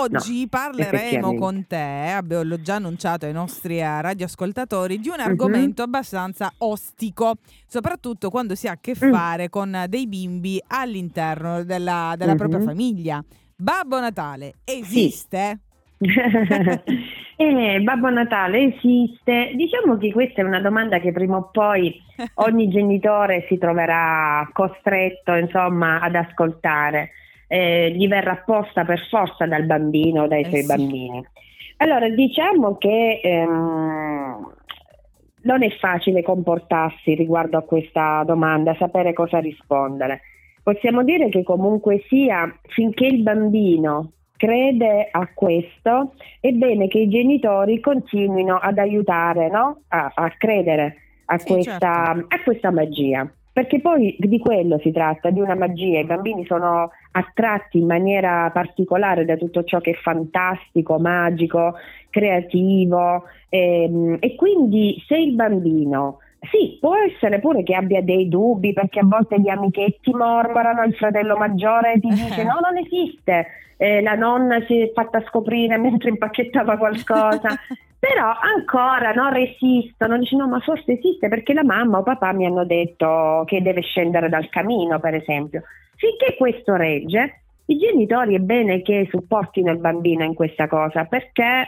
oggi parleremo effettivamente. con te, l'ho già annunciato ai nostri radioascoltatori, di un Mhm. argomento abbastanza ostico, soprattutto quando si ha a che Mm, fare con dei bimbi all'interno della propria mhm. famiglia. Babbo Natale Sì. esiste? Babbo Natale esiste? Diciamo che questa è una domanda che prima o poi ogni genitore si troverà costretto, insomma, ad ascoltare. Gli verrà posta per forza dal bambino o dai Eh suoi sì, bambini. Allora, diciamo che non è facile comportarsi riguardo a questa domanda, sapere cosa rispondere. Possiamo dire che comunque sia, finché il bambino crede a questo, è bene che i genitori continuino ad aiutare, no? A credere sì, certo. a questa magia. Perché poi di quello si tratta, di una magia. I bambini sono attratti in maniera particolare da tutto ciò che è fantastico, magico, creativo, e quindi se il bambino, sì, può essere pure che abbia dei dubbi perché a volte gli amichetti mormorano, il fratello maggiore ti dice no, non esiste, la nonna si è fatta scoprire mentre impacchettava qualcosa, però ancora no, resistono, dici no, ma forse esiste perché la mamma o papà mi hanno detto che deve scendere dal camino, per esempio. Finché questo regge, i genitori è bene che supportino il bambino in questa cosa perché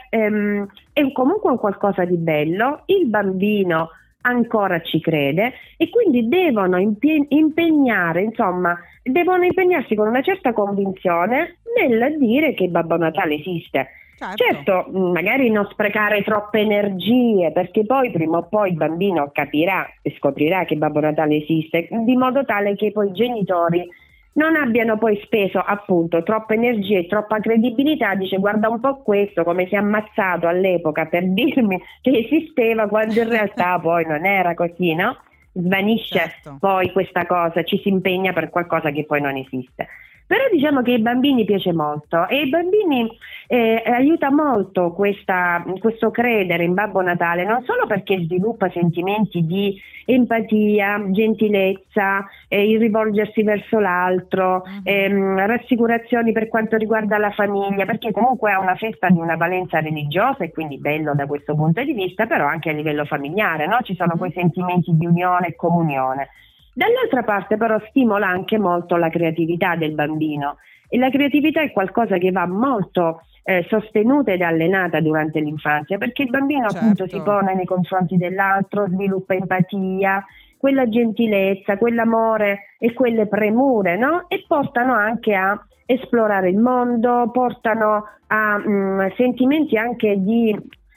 è comunque un qualcosa di bello, il bambino ancora ci crede e quindi devono impegnare, insomma, devono impegnarsi con una certa convinzione nel dire che Babbo Natale esiste. Certo. Certo, magari non sprecare troppe energie, perché poi prima o poi il bambino capirà e scoprirà che Babbo Natale esiste, di modo tale che poi i genitori non abbiano poi speso appunto troppa energia e troppa credibilità, dice guarda un po' questo come si è ammazzato all'epoca per dirmi che esisteva quando in realtà poi non era così, no? Svanisce Certo. poi questa cosa, ci si impegna per qualcosa che poi non esiste. Però diciamo che ai bambini piace molto e ai bambini aiuta molto questo credere in Babbo Natale, non solo perché sviluppa sentimenti di empatia, gentilezza, il rivolgersi verso l'altro, Mhm. rassicurazioni per quanto riguarda la famiglia, perché comunque è una festa di una valenza religiosa e quindi bello da questo punto di vista, però anche a livello familiare, no? Ci sono Mhm. quei sentimenti di unione e comunione. Dall'altra parte però stimola anche molto la creatività del bambino e la creatività è qualcosa che va molto sostenuta ed allenata durante l'infanzia perché il bambino appunto si Certo. pone nei confronti dell'altro, sviluppa empatia, quella gentilezza, quell'amore e quelle premure, no? E portano anche a esplorare il mondo, portano a sentimenti anche di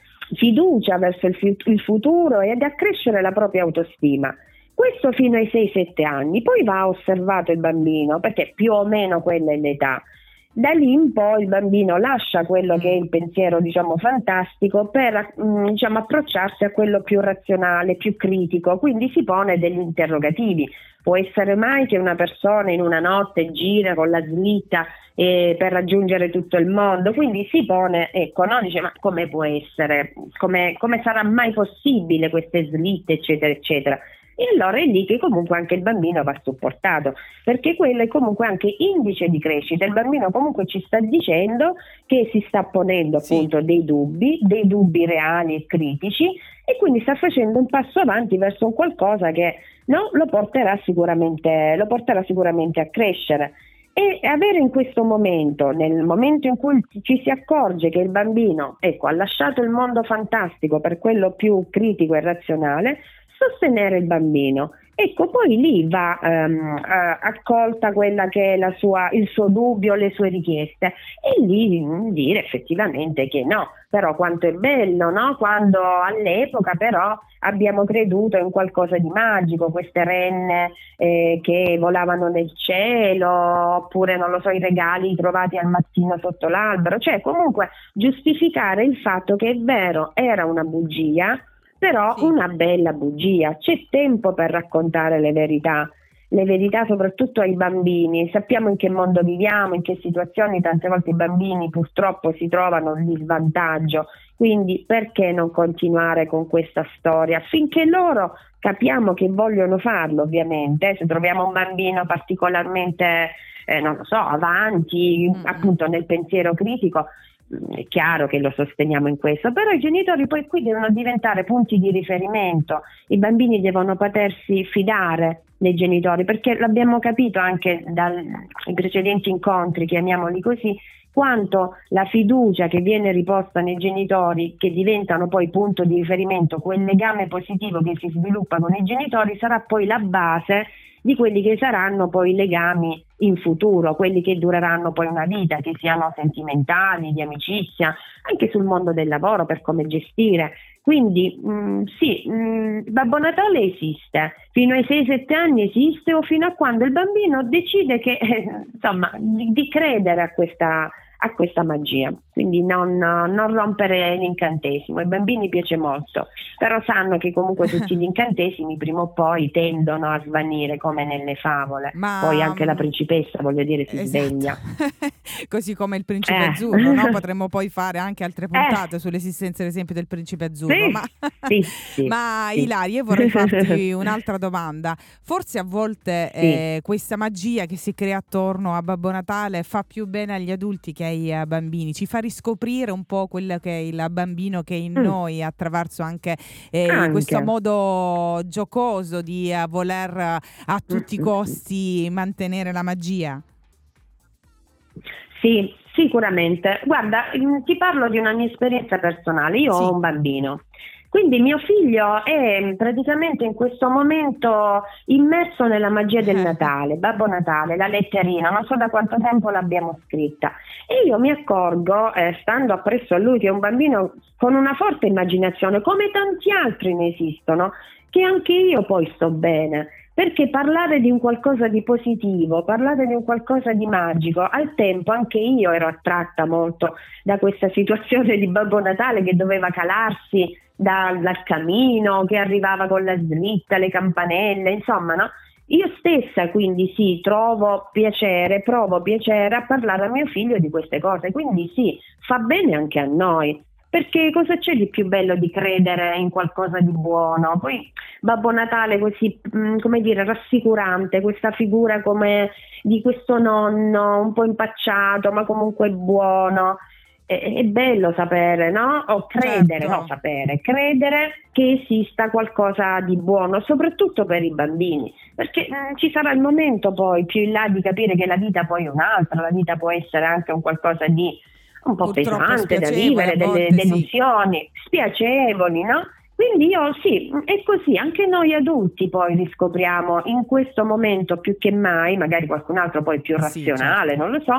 fiducia verso il futuro ed a crescere la propria autostima. Questo fino ai 6-7 anni, poi va osservato il bambino, perché più o meno quella è l'età. Da lì in poi il bambino lascia quello che è Mm. il pensiero, diciamo, fantastico per, diciamo, approcciarsi a quello più razionale, più critico, quindi si pone degli interrogativi. Può essere mai che una persona in una notte gira con la slitta per raggiungere tutto il mondo? Quindi si pone, ecco, no? Dice, ma come può essere? Come sarà mai possibile queste slitte, eccetera, eccetera? E allora è lì che comunque anche il bambino va supportato, perché quello è comunque anche indice di crescita. Il bambino comunque ci sta dicendo che si sta ponendo Sì. appunto dei dubbi reali e critici e quindi sta facendo un passo avanti verso un qualcosa che no, lo porterà sicuramente a crescere. E avere in questo momento, nel momento in cui ci si accorge che il bambino, ecco, ha lasciato il mondo fantastico per quello più critico e razionale, sostenere il bambino. Ecco, poi lì va accolta quella che è il suo dubbio, le sue richieste e lì dire effettivamente che no, però quanto è bello, no? Quando all'epoca però abbiamo creduto in qualcosa di magico, queste renne che volavano nel cielo, oppure non lo so, i regali trovati al mattino sotto l'albero, cioè comunque giustificare il fatto che è vero, era una bugia, però Sì. una bella bugia, c'è tempo per raccontare le verità. le verità soprattutto ai bambini. Sappiamo in che mondo viviamo, in che situazioni tante volte i bambini purtroppo si trovano di svantaggio, quindi perché non continuare con questa storia finché loro capiamo che vogliono farlo. Ovviamente se troviamo un bambino particolarmente non lo so, avanti appunto nel pensiero critico, è chiaro che lo sosteniamo in questo, però i genitori poi qui devono diventare punti di riferimento, i bambini devono potersi fidare dei genitori, perché l'abbiamo capito anche dai precedenti incontri, chiamiamoli così, quanto la fiducia che viene riposta nei genitori, che diventano poi punto di riferimento, quel legame positivo che si sviluppa con i genitori sarà poi la base di quelli che saranno poi i legami in futuro, quelli che dureranno poi una vita, che siano sentimentali, di amicizia, anche sul mondo del lavoro, per come gestire. Quindi Babbo Natale esiste, fino ai 6-7 anni esiste, o fino a quando il bambino decide che insomma di credere a questa magia, quindi non rompere l'incantesimo. Ai bambini piace molto, però sanno che comunque tutti gli incantesimi prima o poi tendono a svanire come nelle favole. Poi anche la principessa, voglio dire, si sveglia. Così come il principe azzurro, no? Potremmo poi fare anche altre puntate sull'esistenza, ad esempio, del principe azzurro. Ma Ilaria, io vorrei farti un'altra domanda. Forse a volte questa magia che si crea attorno a Babbo Natale fa più bene agli adulti che ai bambini, ci fa riscoprire un po' quello che è il bambino che è in noi, attraverso anche questo modo giocoso di voler a tutti i costi mantenere la magia. Sì, sicuramente. Guarda, ti parlo di una mia esperienza personale. Io ho un bambino. Quindi mio figlio è praticamente in questo momento immerso nella magia del Natale, Babbo Natale, la letterina, non so da quanto tempo l'abbiamo scritta. E io mi accorgo, stando appresso a lui, che è un bambino con una forte immaginazione, come tanti altri ne esistono, che anche io poi sto bene. Perché parlare di un qualcosa di positivo, parlare di un qualcosa di magico, al tempo anche io ero attratta molto da questa situazione di Babbo Natale che doveva calarsi dal camino, che arrivava con la slitta, le campanelle, insomma, no? Io stessa quindi provo piacere a parlare a mio figlio di queste cose, quindi fa bene anche a noi. Perché cosa c'è di più bello di credere in qualcosa di buono? Poi Babbo Natale così, come dire, rassicurante, questa figura come di questo nonno un po' impacciato, ma comunque buono. È bello sapere, no? O credere, credere che esista qualcosa di buono, soprattutto per i bambini, perché ci sarà il momento poi più in là di capire che la vita poi è un'altra, la vita può essere anche un qualcosa di un po' pesante da vivere, delle delusioni spiacevoli, no? Quindi è così, anche noi adulti poi riscopriamo in questo momento più che mai, magari qualcun altro poi più razionale, non lo so,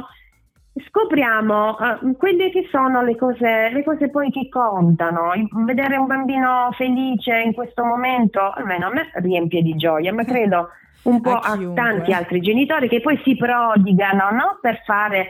scopriamo quelle che sono le cose poi che contano. Vedere un bambino felice in questo momento, almeno a me riempie di gioia, ma credo un po' a tanti altri genitori che poi si prodigano, no? Per fare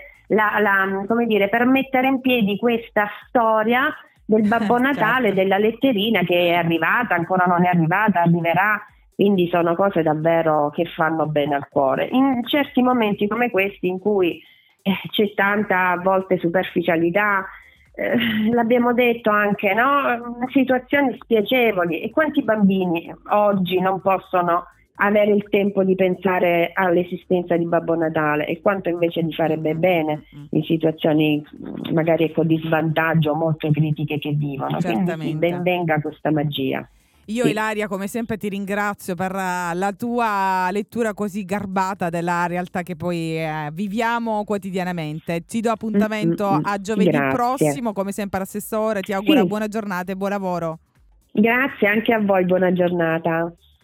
come dire, per mettere in piedi questa storia del Babbo Natale, della letterina che è arrivata, ancora non è arrivata, arriverà. Quindi sono cose davvero che fanno bene al cuore. In certi momenti come questi in cui c'è tanta a volte superficialità, l'abbiamo detto anche, no? Situazioni spiacevoli, e quanti bambini oggi non possono avere il tempo di pensare all'esistenza di Babbo Natale, e quanto invece gli farebbe bene in situazioni magari di svantaggio molto critiche che vivono. Quindi ben venga questa magia. Io Ilaria, come sempre, ti ringrazio per la tua lettura così garbata della realtà che poi viviamo quotidianamente. Ti do appuntamento a giovedì prossimo, come sempre alla stessa ora. Ti auguro buona giornata e buon lavoro. Grazie anche a voi, buona giornata.